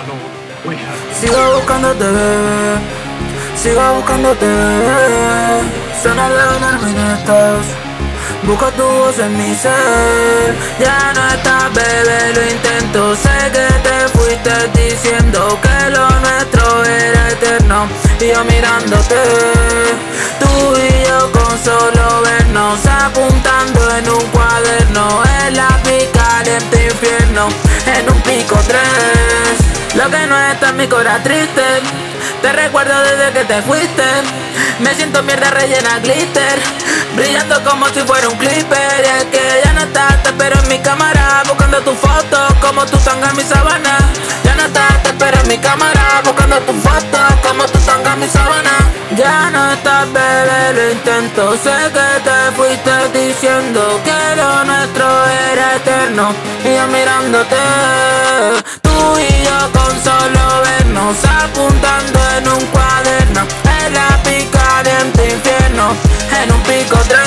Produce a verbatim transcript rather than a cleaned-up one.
Sigo buscándote, bebé. Sigo buscándote, bebé. Suena Leonel Minetas. Busco tu voz en mi ser. Ya no estás, bebé, lo intento. Sé que te fuiste diciendo que lo nuestro era eterno. Y yo mirándote, tú y yo con solo vernos, apuntando en un cuaderno, en la pica de este infierno, en un pico tres. Lo que no está en mi cora triste, te recuerdo desde que te fuiste. Me siento mierda rellena glitter, brillando como si fuera un clipper. Y es que ya no estás, te espero en mi cámara, buscando tu foto, como tu tanga en mi sabana. Ya no estás, te espero en mi cámara, buscando tu foto, como tu tanga en mi sabana. Ya no estás, bebé, lo intento. Sé que te fuiste diciendo que lo nuestro era eterno. Y yo mirándote, tú y yo con solo vernos, apuntando en un cuaderno, en la pica de este infierno, en un pico tres.